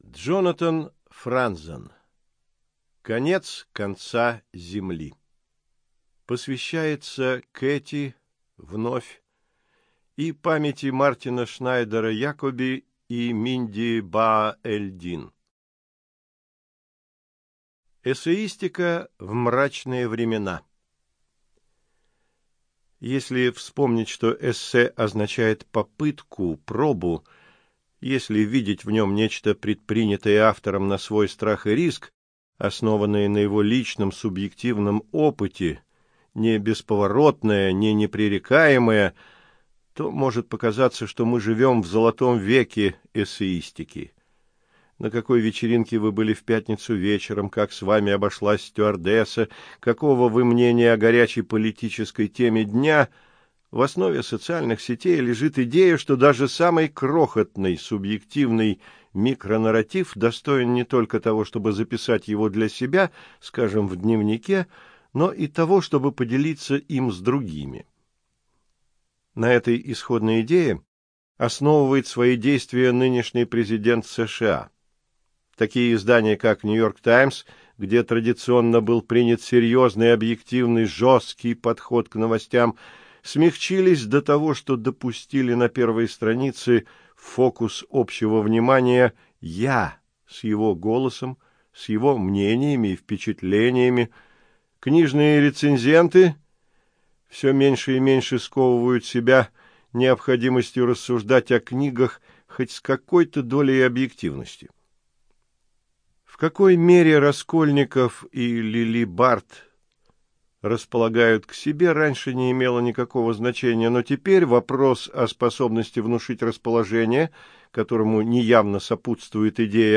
Джонатан Франзен. Конец конца земли. Посвящается Кэти вновь и памяти Мартина Шнайдера Якоби и Минди Баа-эль-Дин. Эссеистика в мрачные времена. Если вспомнить, что эссе означает попытку, пробу, если видеть в нем нечто предпринятое автором на свой страх и риск, основанное на его личном субъективном опыте, не бесповоротное, не непререкаемое, то может показаться, что мы живем в золотом веке эссеистики. На какой вечеринке вы были в пятницу вечером, как с вами обошлась стюардесса, какого вы мнения о горячей политической теме дня — в основе социальных сетей лежит идея, что даже самый крохотный субъективный микронарратив достоин не только того, чтобы записать его для себя, скажем, в дневнике, но и того, чтобы поделиться им с другими. На этой исходной идее основывает свои действия нынешний президент США. Такие издания, как «Нью-Йорк Таймс», где традиционно был принят серьезный, объективный, жесткий подход к новостям, смягчились до того, что допустили на первой странице фокус общего внимания «я» с его голосом, с его мнениями и впечатлениями. Книжные рецензенты все меньше и меньше сковывают себя необходимостью рассуждать о книгах хоть с какой-то долей объективности. В какой мере Раскольников и Лили Барт располагают к себе, раньше не имело никакого значения, но теперь вопрос о способности внушить расположение, которому неявно сопутствует идея